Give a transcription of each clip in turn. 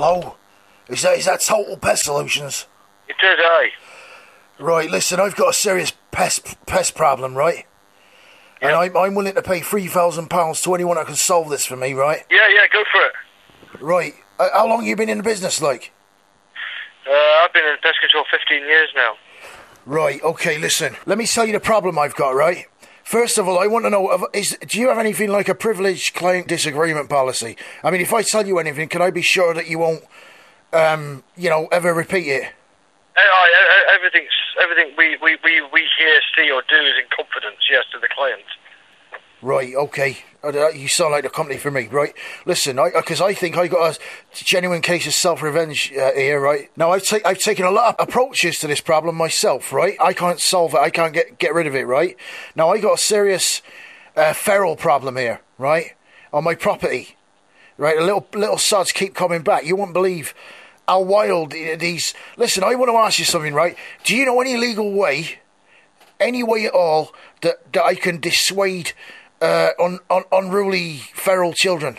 Hello? Is that Total Pest Solutions? It is, aye. Right, listen, I've got a serious pest problem, right? Yep. And I'm willing to pay £3,000 to anyone that can solve this for me, right? Yeah, go for it. Right. How long you been in the business, like? I've been in pest control 15 years now. Right, okay, listen. Let me tell you the problem I've got, right? First of all, I want to know, do you have anything like a privileged client disagreement policy? I mean, if I tell you anything, can I be sure that you won't, ever repeat it? Everything we hear, see or do is in confidence, yes, to the client. Right, okay. You sound like the company for me, right? Listen, because I think I got a genuine case of self-revenge here, right? Now, I've taken a lot of approaches to this problem myself, right? I can't solve it. I can't get rid of it, right? Now, I got a serious feral problem here, right? On my property, right? The little sods keep coming back. You won't believe how wild these... Listen, I want to ask you something, right? Do you know any legal way, any way at all, that I can dissuade... unruly feral children?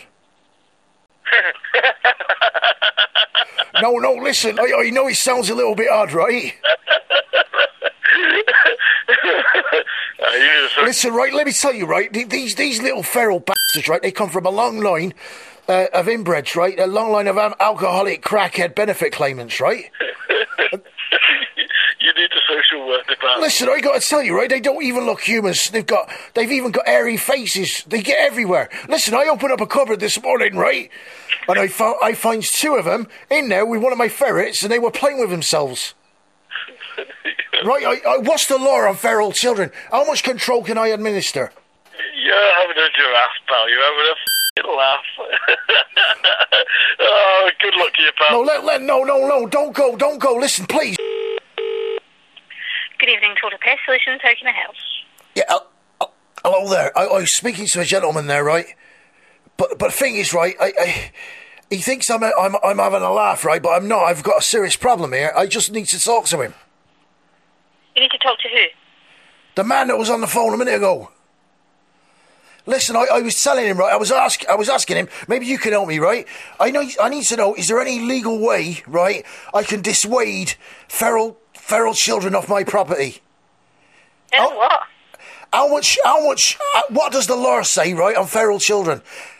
No, listen, I know it sounds a little bit odd, right? Listen, right, let me tell you, right, these little feral bastards, right, they come from a long line of inbreds, right, a long line of alcoholic crackhead benefit claimants, right? You need a social work department. Listen, I got to tell you, right? They don't even look human. They've even got airy faces. They get everywhere. Listen, I opened up a cupboard this morning, right? And I find two of them in there with one of my ferrets, and they were playing with themselves. Right? What's the law on feral children? How much control can I administer? You're having a giraffe, pal. You're having a laugh. Oh, good luck to you, pal. No, don't go. Listen, please. Good evening, Total Pest Solutions. How can I help? Yeah, hello there. I was speaking to a gentleman there, right? But the thing is, right, he thinks I'm having a laugh, right? But I'm not. I've got a serious problem here. I just need to talk to him. You need to talk to who? The man that was on the phone a minute ago. Listen, I was telling him, right? I was asking him. Maybe you can help me, right? I need to know. Is there any legal way, right? I can dissuade feral children off my property. What? How much, what does the law say, right, on feral children?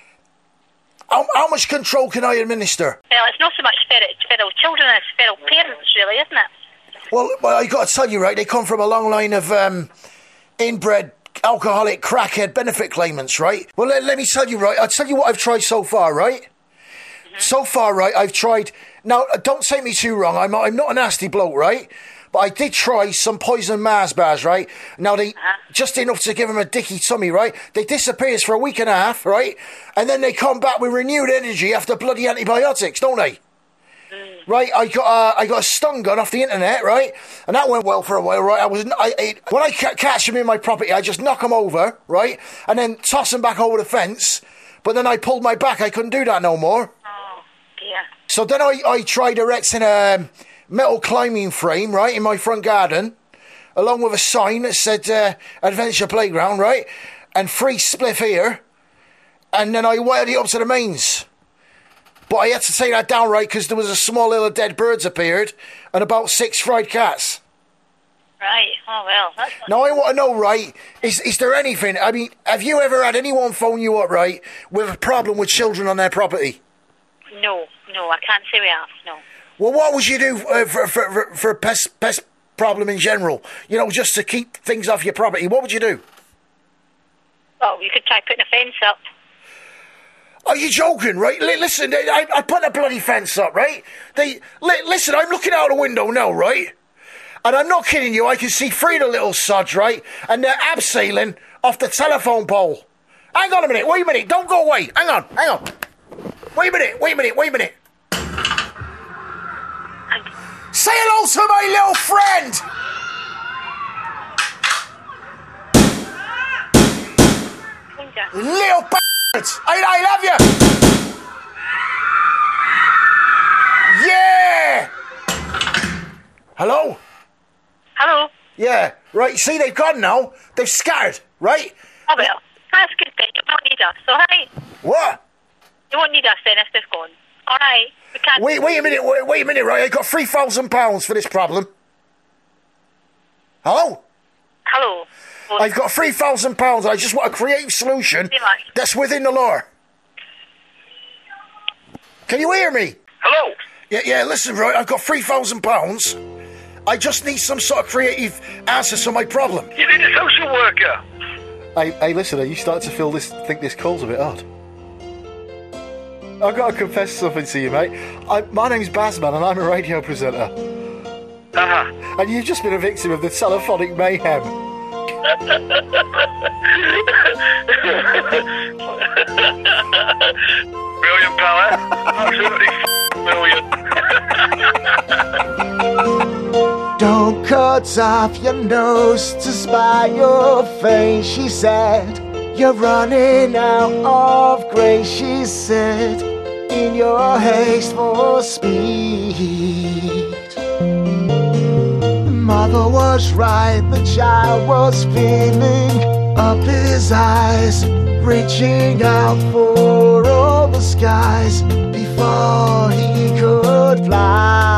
How much control can I administer? Well, it's not so much feral children as feral parents, really, isn't it? Well, I got to tell you, right, they come from a long line of inbred alcoholic crackhead benefit claimants, right? Well, let me tell you, right, I'll tell you what I've tried so far, right? Mm-hmm. So far, right, I've tried... Now, don't take me too wrong, I'm not a nasty bloke, right? But I did try some poison Mars bars, right? Now, they just enough to give them a dicky tummy, right? They disappears for a week and a half, right? And then they come back with renewed energy after bloody antibiotics, don't they? Right, I got a stun gun off the internet, right? And that went well for a while, right? When I catch them in my property, I just knock them over, right? And then toss them back over the fence. But then I pulled my back. I couldn't do that no more. Oh, dear. So then I tried erecting a metal climbing frame, right, in my front garden, along with a sign that said Adventure Playground, right? And free spliff here. And then I wired it up to the mains. But I had to take that down, right, because there was a small little dead birds appeared and about 6 fried cats. Right. Oh, well. That's now, I want to know, right, is there anything... I mean, have you ever had anyone phone you up, right, with a problem with children on their property? No, I can't say we have, no. Well, what would you do for a pest problem in general? You know, just to keep things off your property. What would you do? Well, you could try putting a fence up. Are you joking, right? Listen, I put a bloody fence up, right? Listen, I'm looking out the window now, right? And I'm not kidding you, I can see 3 of the little sods, right? And they're abseiling off the telephone pole. Hang on a minute, wait a minute, don't go away. Hang on. Wait a minute. Say hello to my little friend! Little bastards! I love you! Yeah! Hello? Hello? Yeah, right, see, they've gone now. They've scattered, right? Oh, well, that's good then. You won't need us, all right? What? You won't need us then if they've gone. All right. We can't. Wait a minute, right? I got £3,000 for this problem. Hello? Hello. I've got £3,000. I just want a creative solution that's within the law. Can you hear me? Hello? Yeah, listen, right, I've got £3,000. I just need some sort of creative answer to my problem. You need a social worker. Hey, listen, are you starting to think this call's a bit odd? I've got to confess something to you, mate. My name's Bazman and I'm a radio presenter. Uh-huh. And you've just been a victim of the telephonic mayhem. Brilliant, pal. Absolutely brilliant. Don't cut off your nose to spite your face, she said. You're running out of grace, she said, in your haste for speed. Mother was right, the child was filling up his eyes, reaching out for all the skies before he could fly.